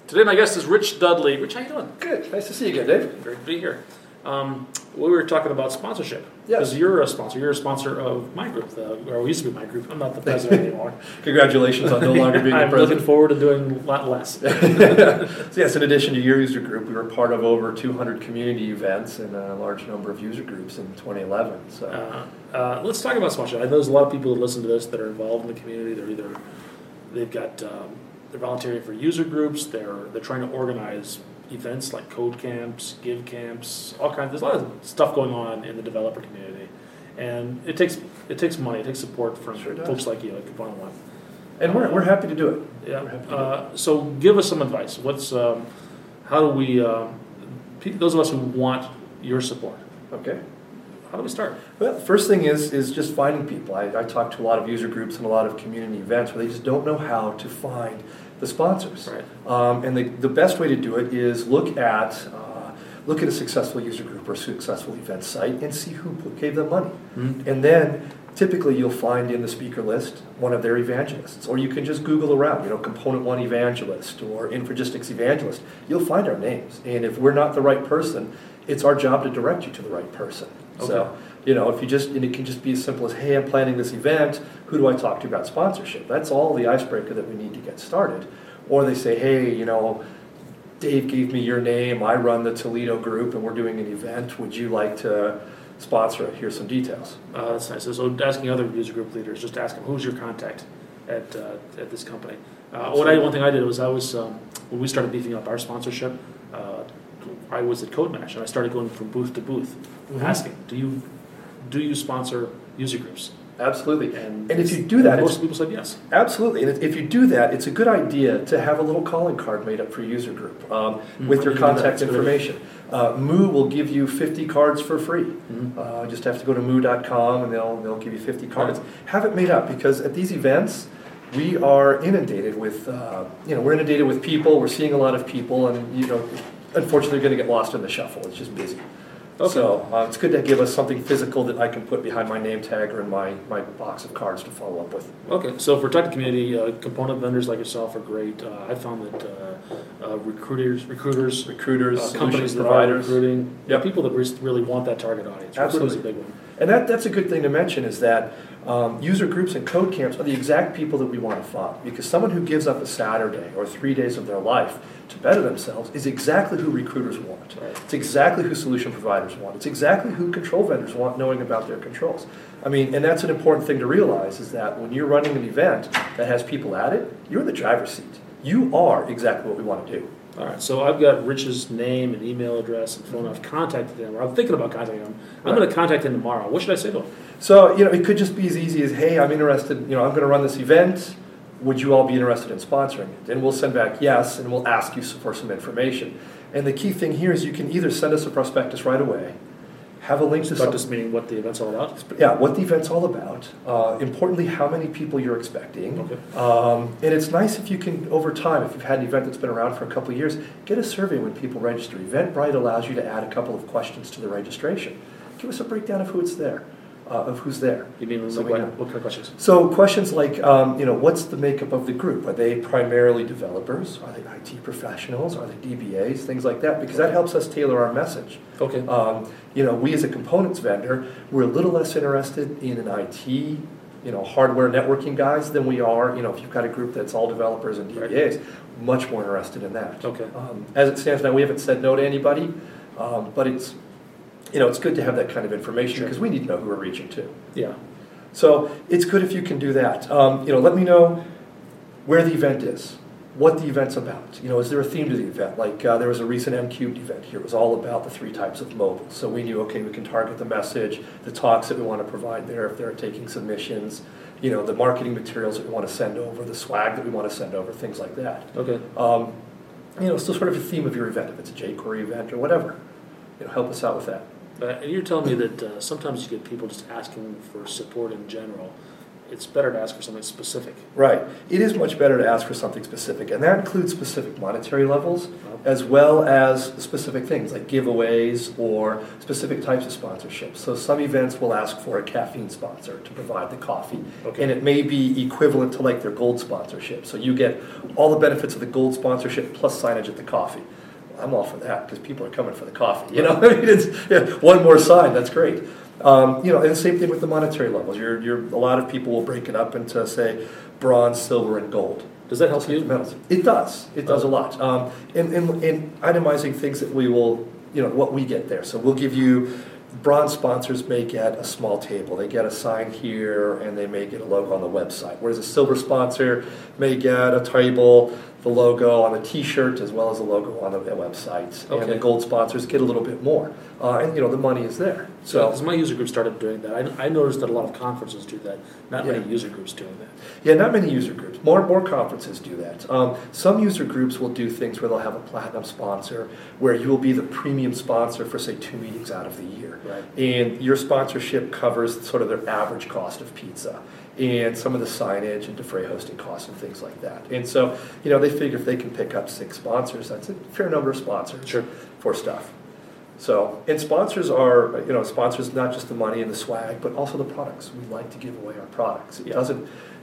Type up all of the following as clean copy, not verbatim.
Today my guest is Rich Dudley. Rich, how you doing? Good. Nice to see you again, Dave. Great to be here. We were talking about sponsorship. Yes. Because you're a sponsor. You're a sponsor of my group, or we used to be my group. I'm not the president anymore. Congratulations on no longer being the I'm president. looking forward to doing a lot less. So yes, in addition to your user group, we were part of over 200 community events and a large number of user groups in 2011. So let's talk about sponsorship. I know there's a lot of people that listen to this that are involved in the community. They're volunteering for user groups. They're trying to organize events like code camps, give camps, all kinds. There's a lot of stuff going on in the developer community, and it takes money. It takes support from folks like you, like Component One. And we're happy to do it. Yeah. We're happy to do it. So give us some advice. How do we? Those of us who want your support. Okay. How do we start? Well, the first thing is just finding people. I talk to a lot of user groups and a lot of community events where they just don't know how to find the sponsors. Right. And the best way to do it is look at a successful user group or successful event site and see who gave them money. Mm-hmm. And then typically you'll find in the speaker list one of their evangelists. Or you can just Google around, Component One evangelist or Infragistics evangelist. You'll find our names. And if we're not the right person, it's our job to direct you to the right person. Okay. So, and it can just be as simple as, hey, I'm planning this event, who do I talk to about sponsorship? That's all the icebreaker that we need to get started. Or they say, hey, Dave gave me your name, I run the Toledo group and we're doing an event, would you like to sponsor it? Here's some details. That's nice. So asking other user group leaders, just ask them, who's your contact at this company? One thing I did was when we started beefing up our sponsorship, I was at CodeMash and I started going from booth to booth, asking, do you sponsor user groups? Absolutely. And if you do that, most people said yes. Absolutely. And if you do that, it's a good idea to have a little calling card made up for your user group with your contact information. Moo will give you 50 cards for free. Mm-hmm. Just have to go to moo.com and they'll give you 50 cards. Right. Have it made up because at these events, we are inundated with people. We're seeing a lot of people, and unfortunately, they're going to get lost in the shuffle. It's just busy. Okay. So it's good to give us something physical that I can put behind my name tag or in my box of cards to follow up with. Okay, so for tech community, component vendors like yourself are great. I found that recruiters, companies that are recruiting, people that really want that target audience. Absolutely. Recruiting is a big one. And that's a good thing to mention is that user groups and code camps are the exact people that we want to find, because someone who gives up a Saturday or 3 days of their life to better themselves is exactly who recruiters want. Right. It's exactly who solution providers want. It's exactly who control vendors want, knowing about their controls. And that's an important thing to realize is that when you're running an event that has people at it, you're in the driver's seat. You are exactly what we want to do. All right, so I've got Rich's name and email address and phone. I've contacted him, or I'm thinking about contacting him. I'm going to contact him tomorrow. What should I say to him? So, it could just be as easy as, hey, I'm interested, I'm going to run this event. Would you all be interested in sponsoring it? And we'll send back yes, and we'll ask you for some information. And the key thing here is you can either send us a prospectus right away, have a link to prospectus meaning what the event's all about? Yeah, what the event's all about. Importantly, how many people you're expecting. Okay. And it's nice if you can, over time, if you've had an event that's been around for a couple of years, get a survey when people register. Eventbrite allows you to add a couple of questions to the registration. Give us a breakdown of who's there. You mean what kind of questions? So questions like, what's the makeup of the group? Are they primarily developers? Are they IT professionals? Are they DBAs? Things like that, because that helps us tailor our message. Okay. We as a components vendor, we're a little less interested in an IT, hardware networking guys than we are, if you've got a group that's all developers and DBAs, right. Much more interested in that. Okay. As it stands now, we haven't said no to anybody, but it's good to have that kind of information because we need to know who we're reaching to. Yeah. So it's good if you can do that. Let me know where the event is, what the event's about. Is there a theme to the event? Like there was a recent M-Cubed event here. It was all about the 3 types of mobile. So we knew, we can target the message, the talks that we want to provide there if they're taking submissions, the marketing materials that we want to send over, the swag that we want to send over, things like that. Okay. So sort of a theme of your event, if it's a jQuery event or whatever. Help us out with that. You're telling me that sometimes you get people just asking for support in general. it's better to ask for something specific. Right. It is much better to ask for something specific, and that includes specific monetary levels as well as specific things like giveaways or specific types of sponsorships. So some events will ask for a caffeine sponsor to provide the coffee, and it may be equivalent to like their gold sponsorship. So you get all the benefits of the gold sponsorship plus signage at the coffee. I'm all for that because people are coming for the coffee. You know, I mean, it's one more sign. That's great. And the same thing with the monetary levels. A lot of people will break it up into, say, bronze, silver, and gold. Does that help you? Metals. It does. It does a lot. In itemizing things that we will, what we get there. So we'll give you, bronze sponsors may get a small table. They get a sign here, and they may get a logo on the website. Whereas a silver sponsor may get a table, the logo on the T-shirt, as well as the logo on the website. And the gold sponsors get a little bit more. And the money is there. So, because my user group started doing that, I noticed that a lot of conferences do that. Not many user groups doing that. Yeah, not many user groups. More conferences do that. Some user groups will do things where they'll have a platinum sponsor, where you will be the premium sponsor for, say, 2 meetings out of the year. Right. And your sponsorship covers sort of their average cost of pizza and some of the signage and defray hosting costs and things like that. And so, they figure if they can pick up 6 sponsors, that's a fair number of sponsors for stuff. So, and sponsors are, sponsors not just the money and the swag, but also the products. We like to give away our products. It doesn't,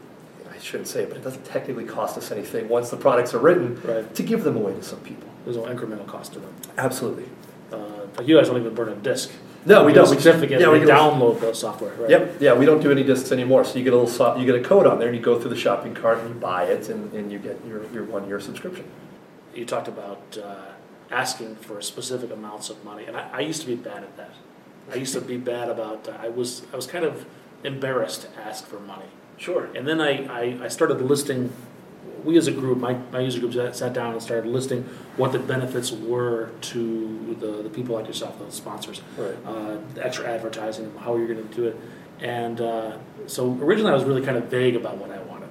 I shouldn't say it, but it doesn't technically cost us anything once the products are written to give them away to some people. There's no incremental cost to them. Absolutely. Like you guys don't even burn a disc. No, we don't. We download the software. Right? Yep. Yeah, we don't do any discs anymore. So you get you get a code on there, and you go through the shopping cart and you buy it, and you get your 1-year subscription. You talked about asking for specific amounts of money, and I used to be bad at that. I used to be bad about. I was kind of embarrassed to ask for money. Sure. And then I started listing. We as a group, my user group sat down and started listing what the benefits were to the people like yourself, the sponsors, the extra advertising, how you're going to do it. And so originally I was really kind of vague about what I wanted.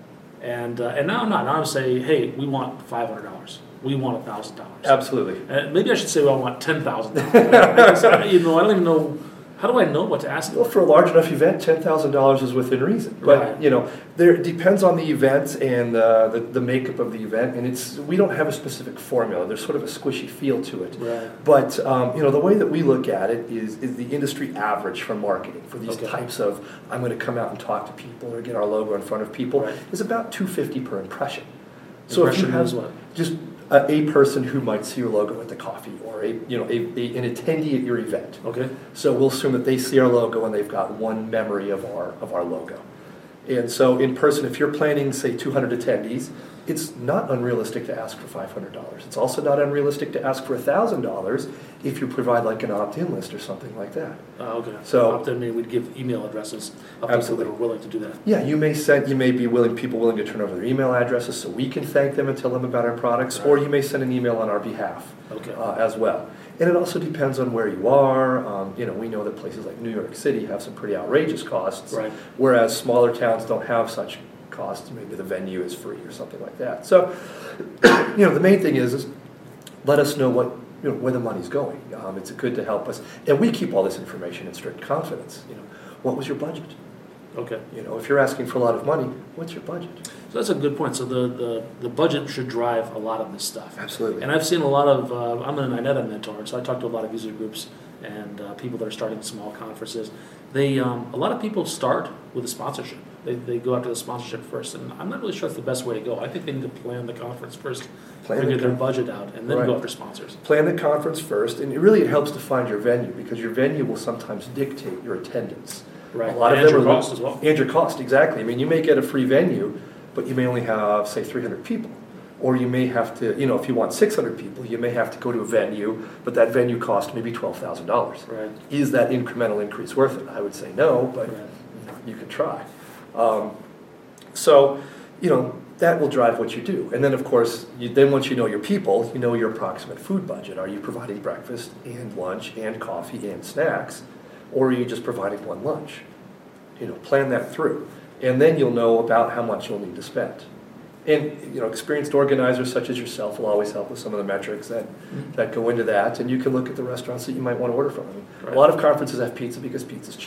And now I'm not. Now I'm saying, hey, we want $500. We want $1,000. Absolutely. Maybe I should say, well, I want $10,000. I don't even know. How do I know what to ask them? Well, for a large enough event, $10,000 is within reason. But it depends on the event and the makeup of the event, and we don't have a specific formula. There's sort of a squishy feel to it. Right. But the way that we look at it is the industry average for marketing for these types of I'm going to come out and talk to people or get our logo in front of people is about $250 per impression. So if you have just a person who might see your logo at the coffee, or an attendee at your event. Okay. So we'll assume that they see our logo and they've got one memory of our logo. And so in person, if you're planning, say, 200 attendees, it's not unrealistic to ask for $500. It's also not unrealistic to ask for $1,000 if you provide like an opt-in list or something like that. Okay. So opt-in, maybe we'd give email addresses of people that are willing to do that. Yeah, you may be people willing to turn over their email addresses so we can thank them and tell them about our products, or you may send an email on our behalf as well. And it also depends on where you are. We know that places like New York City have some pretty outrageous costs, whereas smaller towns don't have such costs. Maybe the venue is free or something like that. So, the main thing is let us know where the money's going. It's good to help us, and we keep all this information in strict confidence. What was your budget? Okay. If you're asking for a lot of money, what's your budget? So that's a good point. So the budget should drive a lot of this stuff. Absolutely. And I've seen a lot of, I'm an INETA mentor, so I talk to a lot of user groups and people that are starting small conferences. A lot of people start with a sponsorship. They go after the sponsorship first, and I'm not really sure that's the best way to go. I think they need to plan the conference first, figure their budget out, and then go after sponsors. Plan the conference first, and it helps to find your venue, because your venue will sometimes dictate your attendance. Right, a lot and of them your cost as well. And your cost, exactly. I mean, you may get a free venue, but you may only have, say, 300 people. Or you may have to, if you want 600 people, you may have to go to a venue, but that venue cost maybe $12,000. Right. Is that incremental increase worth it? I would say no, but you can try. That will drive what you do. And then, of course, once you know your people, you know your approximate food budget. Are you providing breakfast and lunch and coffee and snacks, or are you just providing one lunch? Plan that through. And then you'll know about how much you'll need to spend. And experienced organizers such as yourself will always help with some of the metrics that go into that. And you can look at the restaurants that you might want to order from. A lot of conferences have pizza because pizza's cheap.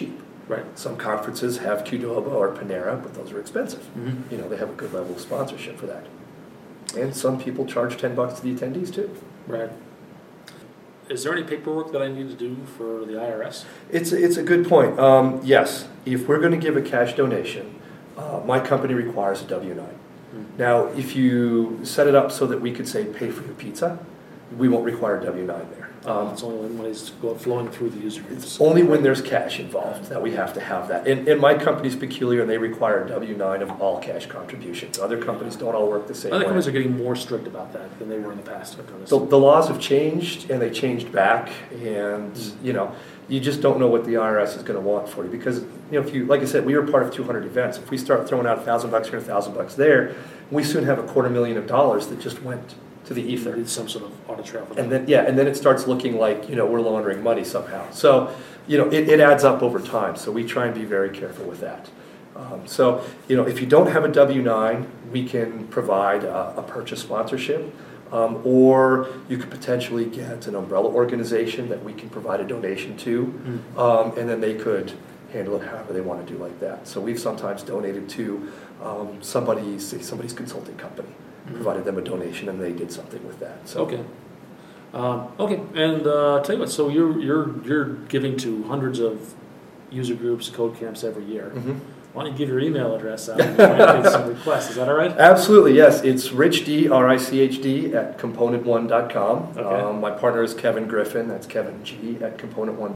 Right. Some conferences have Qdoba or Panera, but those are expensive. Mm-hmm. You know, they have a good level of sponsorship for that. And some people charge $10 to the attendees too. Right. Is there any paperwork that I need to do for the IRS? It's a good point. Yes, if we're going to give a cash donation, my company requires a W-9. Now, if you set it up so that we could say pay for your pizza, we won't require a W-9 there. It's only when money's flowing through the user groups. It's only when there's cash involved that we have to have that. And my company's peculiar, and they require a W-9 of all cash contributions. Other companies don't all work the same Other way. companies are getting more strict about that than they were in the past. The laws have changed, and they changed back, and you know, you just don't know what the IRS is going to want for you because, you know, if you, like I said, we were part of 200 events. If we start throwing out $1,000 here, $1,000 there, we soon have $250,000 that just went to the ether. Need some sort of audit trail. And then it starts looking like, you know, we're laundering money somehow. So, you know, it adds up over time. So we try and be very careful with that. So, you know, if you don't have a W-9, we can provide a purchase sponsorship. Or you could potentially get an umbrella organization that we can provide a donation to, and then they could handle it however they want to do like that. So we've sometimes donated to somebody's consulting company, provided them a donation, and they did something with that. So okay, and tell you what, so you're giving to hundreds of user groups, code camps every year. Why don't you give your email address out and get some requests? Is that all right? Absolutely, yes. It's richd, R-I-C-H-D, at component1.com. Okay. My partner is Kevin Griffin. That's Kevin G at component1.com.